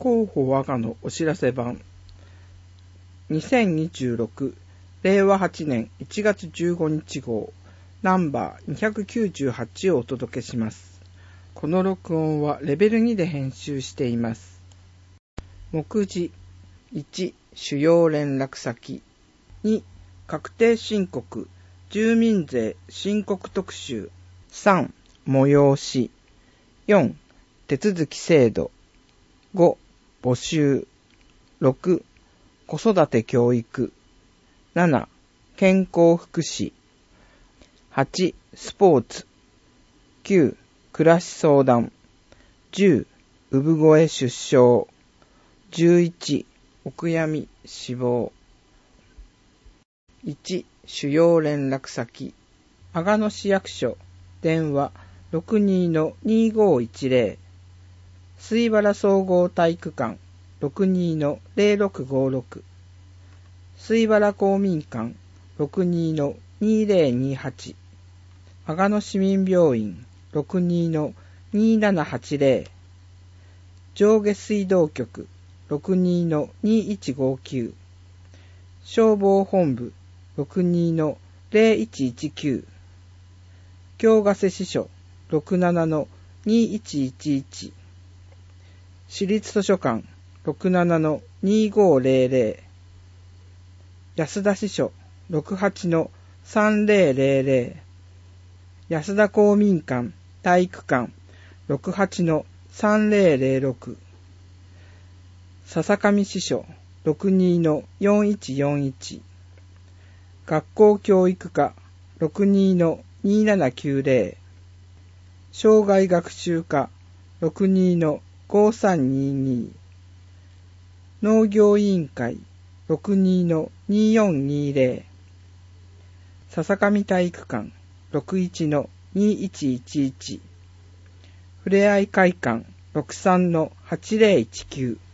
広報我がのお知らせ版2026令和8年1月15日号ナンバー298をお届けします。この録音はレベル2で編集しています。目次1、主要連絡先2、確定申告住民税申告特集3、催し4、手続き制度5、募集6、子育て教育7、健康福祉8、スポーツ9、暮らし相談10、産声出生11、お悔やみ死亡1、主要連絡先阿賀野市役所電話 62-2510 水原総合体育館 62-0656 水原公民館 62-2028 阿賀野市民病院 62-2780 上下水道局 62-2159 消防本部 62-0119 京ヶ瀬支所 67-2111 市立図書館 67-2500 安田支所 68-3000 安田公民館体育館 68-3006 笹上支所 62-4141 学校教育課 62-2790 障害学習課 62-5322 農業委員会 62-2420 笹上体育館 61-2111 ふれあい会館 63-8019